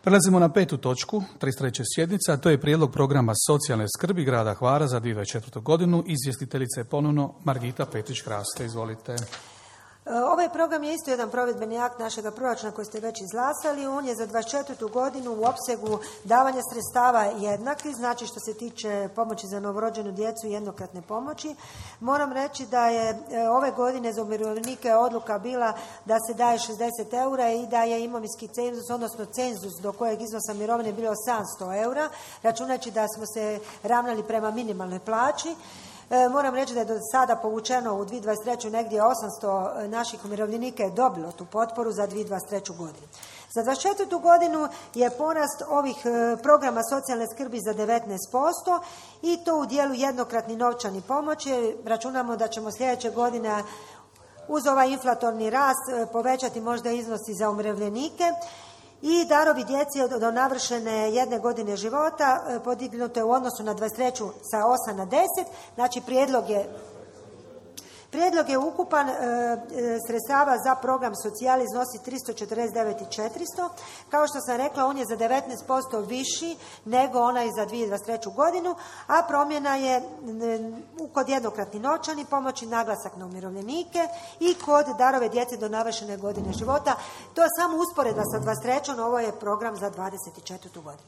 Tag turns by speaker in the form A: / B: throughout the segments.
A: Prelazimo na 5. točku, 33. sjednica, a to je prijedlog programa socijalne skrbi grada Hvara za 2024. godinu. Izvjestiteljica je ponovno Margita Petrić-Kraste. Izvolite.
B: Ovaj program je isto jedan provedbeni akt našega proračuna koji ste već izglasali. On je za 2024. godinu u opsegu davanja sredstava jednaki, znači što se tiče pomoći za novorođenu djecu i jednokratne pomoći. Moram reći da je ove godine za umirovljenike odluka bila da se daje 60 eura i da je imovinski cenzus, odnosno cenzus do kojeg iznosa mirovine bilo 700 eura, računajući da smo se ravnali prema minimalnoj plaći. Moram reći da je do sada povučeno u 2023. negdje 800 naših umirovljenika je dobilo tu potporu za 2023. godinu. Za 2024. godinu je porast ovih programa socijalne skrbi za 19% i to u dijelu jednokratni novčani pomoći. Računamo da ćemo sljedeće godine uz ovaj inflatorni rast povećati možda iznosi za umirovljenike. I darovi djeci do navršene 1 godine života podignuto je u odnosu na 23. sa 8 na 10. Znači prijedlog je ukupan sredstava za program socijali iznosi 349.400. Kao što sam rekla, on je za 19% viši nego onaj za 2023. godinu, a promjena je kod jednokratni novčani pomoći, naglasak na umirovljenike i kod darove djece do navršene godine života. To je samo usporedba sa 23. Ovo je program za 2024. godinu.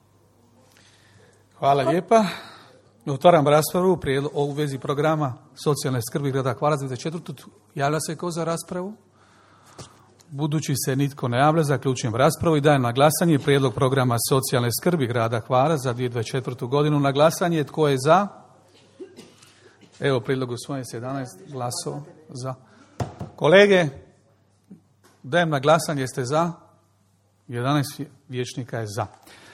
A: Hvala lijepa. Otvaram raspravu u vezi programa socijalne skrbi grada Hvara za 2024. Javlja se ko za raspravu? Budući se nitko ne javlja, zaključujem raspravu i dajem na glasanje prijedlog programa socijalne skrbi grada Hvara za 2024. godinu. Na glasanje tko je za? Evo, prijedlog usvojen s 11 glasova za. Kolege, dajem na glasanje, jeste za? 11 vijećnika je za.